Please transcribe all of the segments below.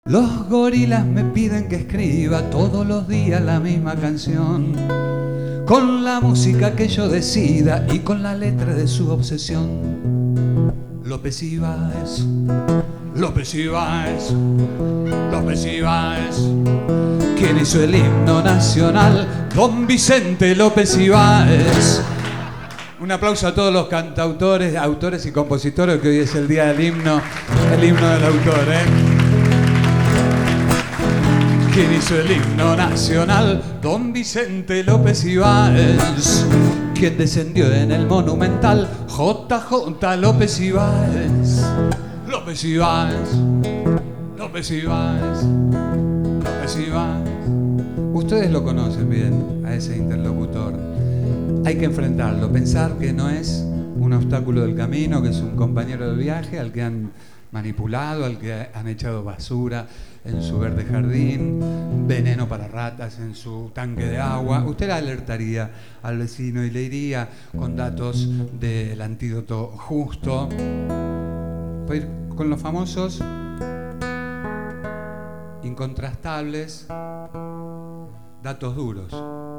Los gorilas me piden que escriba todos los días la misma canción, con la música que yo decida y con la letra de su obsesión. López Ibáez, López Ibáez, López Ibáez. ¿Quién hizo el himno nacional? Don Vicente López Ibáez. Un aplauso a todos los cantautores, autores y compositores, que hoy es el día del himno del autor, ¿Quién hizo el himno nacional? Don Vicente López Ibáez. ¿Quién descendió en el Monumental? JJ López Ibáez. López Ibáez, López Ibáez, López Ibáez. Ustedes lo conocen bien a ese interlocutor. Hay que enfrentarlo, pensar que no es un obstáculo del camino, que es un compañero de viaje al que han manipulado, al que han echado basura en su verde jardín, veneno para ratas en su tanque de agua. Usted le alertaría al vecino y le iría con datos del antídoto justo. Puede ir con los famosos, incontrastables, datos duros.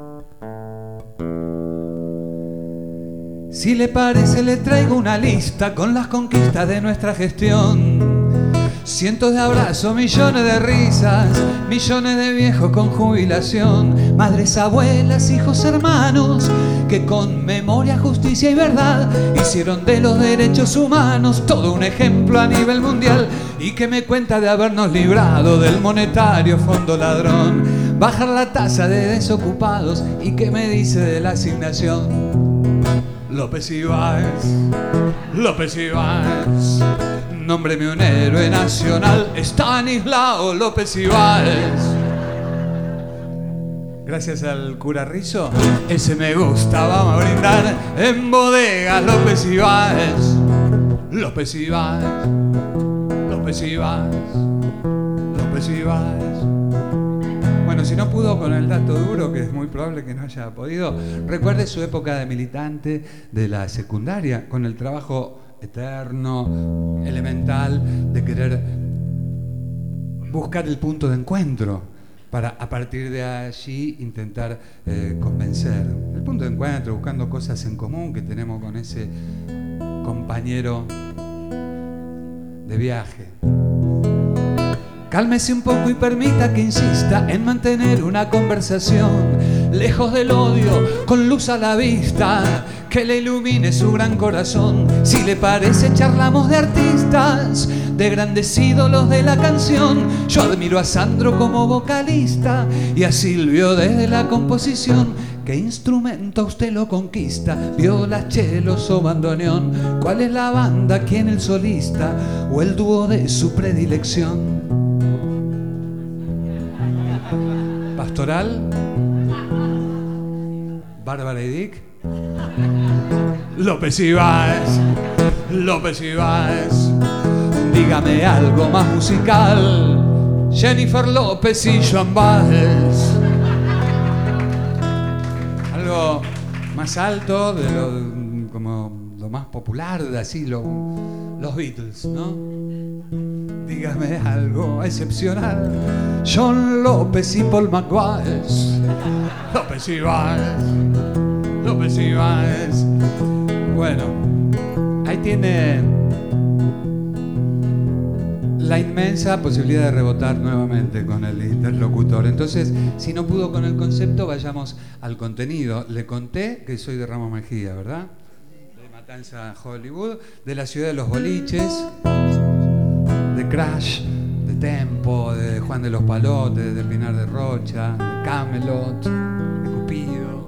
Si le parece, le traigo una lista con las conquistas de nuestra gestión. Cientos de abrazos, millones de risas, millones de viejos con jubilación, madres, abuelas, hijos, hermanos, que con memoria, justicia y verdad hicieron de los derechos humanos todo un ejemplo a nivel mundial. Y que me cuenta de habernos librado del monetario fondo ladrón, bajar la tasa de desocupados, y que me dice de la asignación. López Ibáez, López Ibáez, nómbreme un héroe nacional, Estanislao López Ibáez. Gracias al cura Rizzo, ese me gusta, vamos a brindar en bodega. López Ibáez, López Ibáez, López Ibáez, López Ibáez. Bueno, si no pudo con el dato duro, que es muy probable que no haya podido, recuerde su época de militante de la secundaria, con el trabajo eterno, elemental, de querer buscar el punto de encuentro para a partir de allí intentar convencer. El punto de encuentro, buscando cosas en común que tenemos con ese compañero de viaje. Cálmese un poco y permita que insista en mantener una conversación, lejos del odio, con luz a la vista, que le ilumine su gran corazón. Si le parece, charlamos de artistas, de grandes ídolos de la canción. Yo admiro a Sandro como vocalista y a Silvio desde la composición. ¿Qué instrumento a usted lo conquista? ¿Viola, chelos o bandoneón? ¿Cuál es la banda, quién el solista o el dúo de su predilección? Pastoral, Bárbara y Dick, López Ibáez, López Ibáez. Dígame algo más musical, Jennifer López y Joan Baez. Algo más alto, de lo, como lo más popular, de así los Beatles, ¿no? Dígame algo excepcional, John López y Paul McGuire. López Ibáez, López Ibáez. Bueno, ahí tiene la inmensa posibilidad de rebotar nuevamente con el interlocutor. Entonces, si no pudo con el concepto, vayamos al contenido. Le conté que soy de Ramos Mejía, ¿verdad? De Matanza, Hollywood, de la ciudad de los boliches, de Crash, de Tempo, de Juan de los Palotes, de Pinar de Rocha, de Camelot, de Cupido,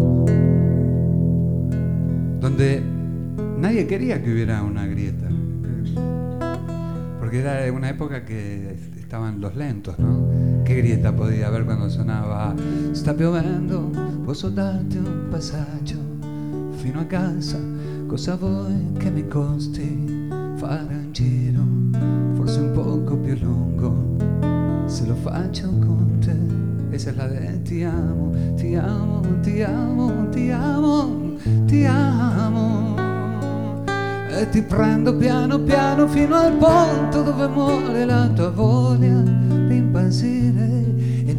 donde nadie quería que hubiera una grieta, porque era una época que estaban los lentos, ¿no? ¿Qué grieta podía haber cuando sonaba "Sta piovendo, posso darti un passaggio fino a casa, cosa vuoi che mi costi fare un giro, forse un poco più lungo, se lo faccio con te"? Esa es la de ti amo, ti amo, ti amo, ti amo, ti amo. E ti prendo piano piano fino al punto dove muore la tua voglia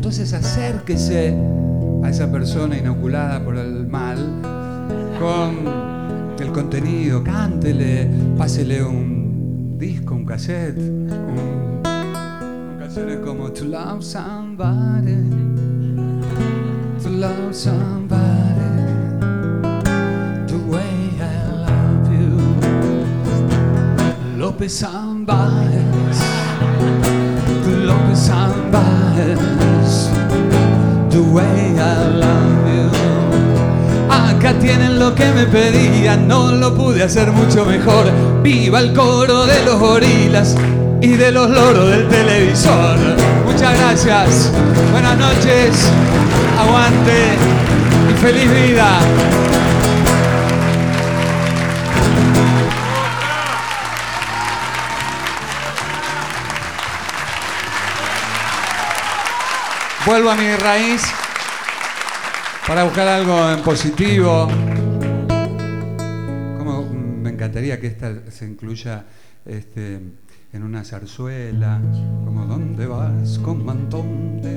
Entonces acérquese a esa persona inoculada por el mal con el contenido, cántele, pásele un disco, un cassette, canciones como To Love Somebody, To Love Somebody, The Way I Love You, López Somebody, López Somebody, The Way I Love You. Acá tienen lo que me pedían, no lo pude hacer mucho mejor. Viva el coro de los gorilas y de los loros del televisor. Muchas gracias, buenas noches, aguante y feliz vida. Vuelvo a mi raíz para buscar algo en positivo. Como me encantaría que esta se incluya en una zarzuela, como ¿dónde vas con mantón de